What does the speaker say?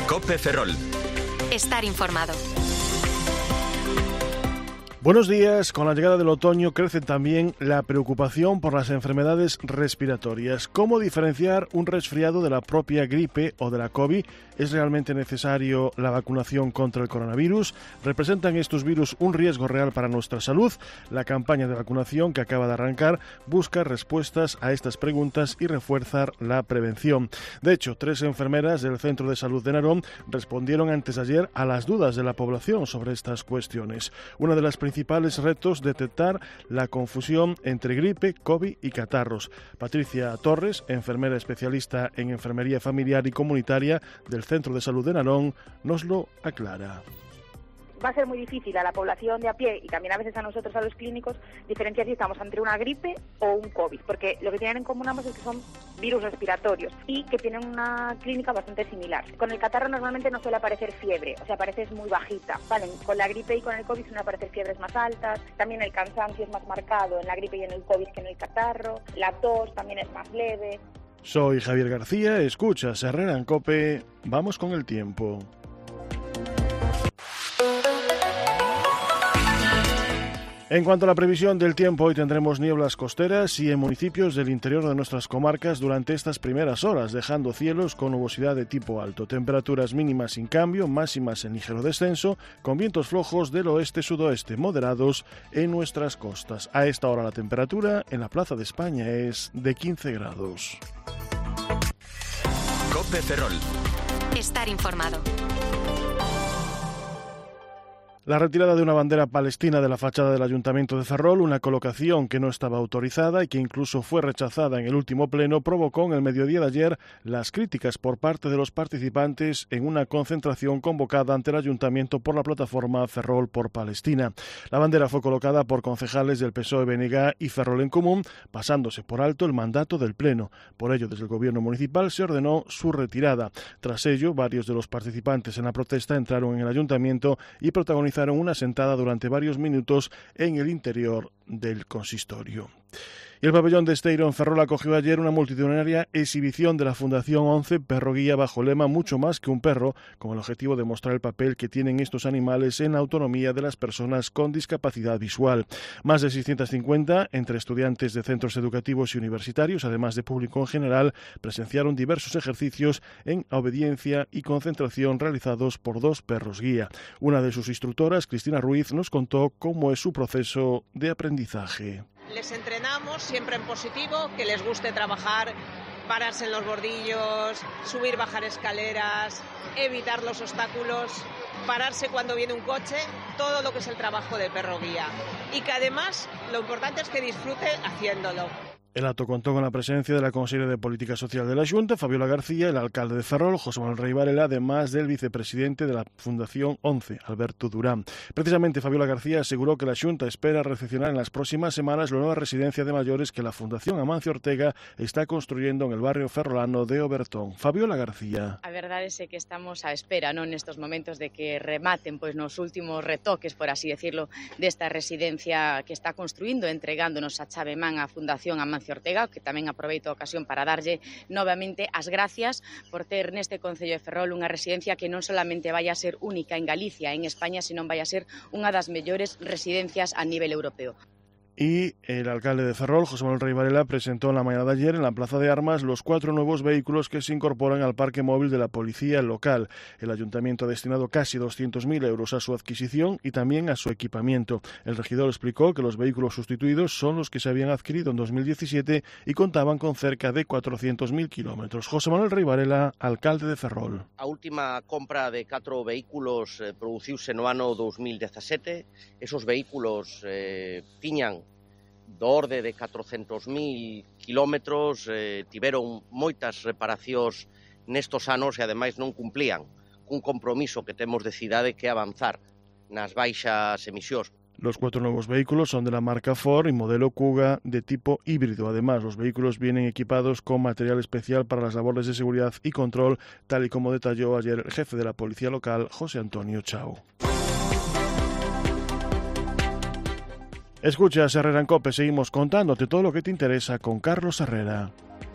COPE Ferrol. Estar informado. Buenos días. Con la llegada del otoño crece también la preocupación por las enfermedades respiratorias. ¿Cómo diferenciar un resfriado de la propia gripe o de la COVID? ¿Es realmente necesario la vacunación contra el coronavirus? ¿Representan estos virus un riesgo real para nuestra salud? La campaña de vacunación que acaba de arrancar busca respuestas a estas preguntas y refuerzar la prevención. De hecho, 3 enfermeras del Centro de Salud de Narón respondieron antes de ayer a las dudas de la población sobre estas cuestiones. Una de las principales retos, detectar la confusión entre gripe, COVID y catarros. Patricia Torres, enfermera especialista en enfermería familiar y comunitaria del Centro de Salud de Narón, nos lo aclara. Va a ser muy difícil a la población de a pie y también a veces a nosotros, a los clínicos, diferenciar si estamos entre una gripe o un COVID, porque lo que tienen en común ambos es que son virus respiratorios y que tienen una clínica bastante similar. Con el catarro normalmente no suele aparecer fiebre, o sea, aparece muy bajita. Vale, con la gripe y con el COVID suelen aparecer fiebres más altas, también el cansancio es más marcado en la gripe y en el COVID que en el catarro, la tos también es más leve. Soy Javier García, escuchas Herrera en COPE, vamos con el tiempo. En cuanto a la previsión del tiempo, hoy tendremos nieblas costeras y en municipios del interior de nuestras comarcas durante estas primeras horas, dejando cielos con nubosidad de tipo alto. Temperaturas mínimas sin cambio, máximas en ligero descenso, con vientos flojos del oeste-sudoeste moderados en nuestras costas. A esta hora la temperatura en la Plaza de España es de 15 grados. COPE Ferrol. Estar informado. La retirada de una bandera palestina de la fachada del Ayuntamiento de Ferrol, una colocación que no estaba autorizada y que incluso fue rechazada en el último pleno, provocó en el mediodía de ayer las críticas por parte de los participantes en una concentración convocada ante el Ayuntamiento por la plataforma Ferrol por Palestina. La bandera fue colocada por concejales del PSOE, BNG y Ferrol en Común, pasándose por alto el mandato del pleno. Por ello, desde el gobierno municipal se ordenó su retirada. Tras ello, varios de los participantes en la protesta entraron en el Ayuntamiento y protagonizaron una sentada durante varios minutos en el interior del consistorio. Y el pabellón de Esteiro en Ferrol acogió ayer una multitudinaria exhibición de la Fundación 11 Perro Guía bajo lema Mucho más que un perro, con el objetivo de mostrar el papel que tienen estos animales en la autonomía de las personas con discapacidad visual. Más de 650, entre estudiantes de centros educativos y universitarios, además de público en general, presenciaron diversos ejercicios en obediencia y concentración realizados por 2 perros guía. Una de sus instructoras, Cristina Ruiz, nos contó cómo es su proceso de aprendizaje. Les entrenamos siempre en positivo, que les guste trabajar, pararse en los bordillos, subir, bajar escaleras, evitar los obstáculos, pararse cuando viene un coche, todo lo que es el trabajo de perro guía. Y que además lo importante es que disfrute haciéndolo. El acto contó con la presencia de la consejera de Política Social de la Xunta, Fabiola García, el alcalde de Ferrol, José Manuel Rey Varela, además del vicepresidente de la Fundación 11, Alberto Durán. Precisamente Fabiola García aseguró que la Xunta espera recepcionar en las próximas semanas la nueva residencia de mayores que la Fundación Amancio Ortega está construyendo en el barrio ferrolano de Obertón. Fabiola García. A verdade é que estamos á espera, non, nestos momentos de que rematen nos últimos retoques, por así decirlo, desta residencia que está construindo, entregándonos a chave man á Fundación Amancio Ortega, que tamén aproveito a ocasión para darlle novamente as gracias por ter neste Concello de Ferrol unha residencia que non solamente vai a ser única en Galicia, en España, senón vai a ser unha das mellores residencias a nivel europeo. Y el alcalde de Ferrol, José Manuel Rey Varela, presentó en la mañana de ayer en la Plaza de Armas los 4 nuevos vehículos que se incorporan al parque móvil de la policía local. El ayuntamiento ha destinado casi 200.000 euros a su adquisición y también a su equipamiento. El regidor explicó que los vehículos sustituidos son los que se habían adquirido en 2017 y contaban con cerca de 400.000 kilómetros. José Manuel Rey Varela, alcalde de Ferrol. A última compra de 4 vehículos produciuse no ano 2017. Esos vehículos tiñan do orde de 400.000 kilómetros, tiveron moitas reparacións nestos anos e ademais non cumplían cun compromiso que temos de cidade que é avanzar nas baixas emisións. Los 4 nuevos vehículos son de la marca Ford y modelo Kuga de tipo híbrido. Además, los vehículos vienen equipados con material especial para las labores de seguridad y control, tal y como detalló ayer el jefe de la policía local, José Antonio Chao. Escuchas Herrera en COPE, seguimos contándote todo lo que te interesa con Carlos Herrera.